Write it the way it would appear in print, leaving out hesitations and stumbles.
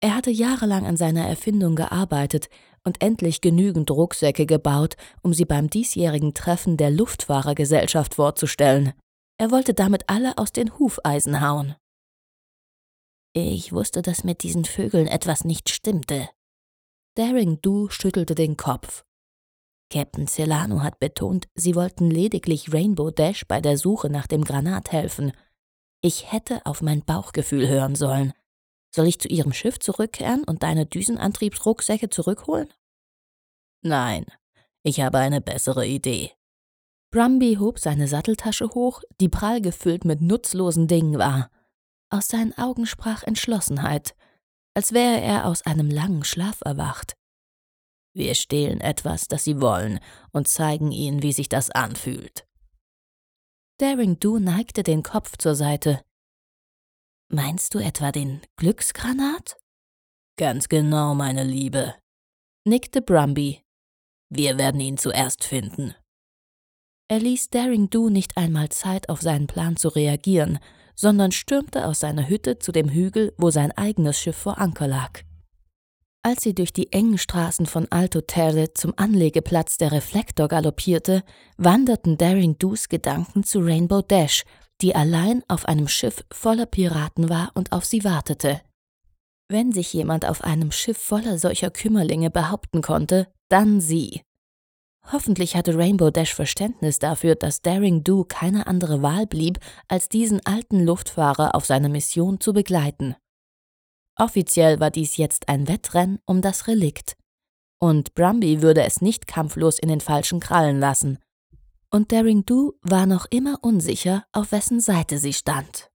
Er hatte jahrelang an seiner Erfindung gearbeitet und endlich genügend Rucksäcke gebaut, um sie beim diesjährigen Treffen der Luftfahrergesellschaft vorzustellen. Er wollte damit alle aus den Hufeisen hauen. Ich wusste, dass mit diesen Vögeln etwas nicht stimmte. Daring Do schüttelte den Kopf. Captain Celano hat betont, sie wollten lediglich Rainbow Dash bei der Suche nach dem Granat helfen. Ich hätte auf mein Bauchgefühl hören sollen. Soll ich zu ihrem Schiff zurückkehren und deine Düsenantriebsrucksäcke zurückholen? Nein, ich habe eine bessere Idee. Brumby hob seine Satteltasche hoch, die prall gefüllt mit nutzlosen Dingen war. Aus seinen Augen sprach Entschlossenheit, als wäre er aus einem langen Schlaf erwacht. Wir stehlen etwas, das sie wollen, und zeigen ihnen, wie sich das anfühlt. Daring Do neigte den Kopf zur Seite. Meinst du etwa den Glücksgranat? Ganz genau, meine Liebe, nickte Brumby. Wir werden ihn zuerst finden. Er ließ Daring Do nicht einmal Zeit, auf seinen Plan zu reagieren, sondern stürmte aus seiner Hütte zu dem Hügel, wo sein eigenes Schiff vor Anker lag. Als sie durch die engen Straßen von Alto Terre zum Anlegeplatz der Reflektor galoppierte, wanderten Daring Do's Gedanken zu Rainbow Dash, die allein auf einem Schiff voller Piraten war und auf sie wartete. Wenn sich jemand auf einem Schiff voller solcher Kümmerlinge behaupten konnte, dann sie. Hoffentlich hatte Rainbow Dash Verständnis dafür, dass Daring Do keine andere Wahl blieb, als diesen alten Luftfahrer auf seiner Mission zu begleiten. Offiziell war dies jetzt ein Wettrennen um das Relikt. Und Brumby würde es nicht kampflos in den falschen Krallen lassen. Und Daring Do war noch immer unsicher, auf wessen Seite sie stand.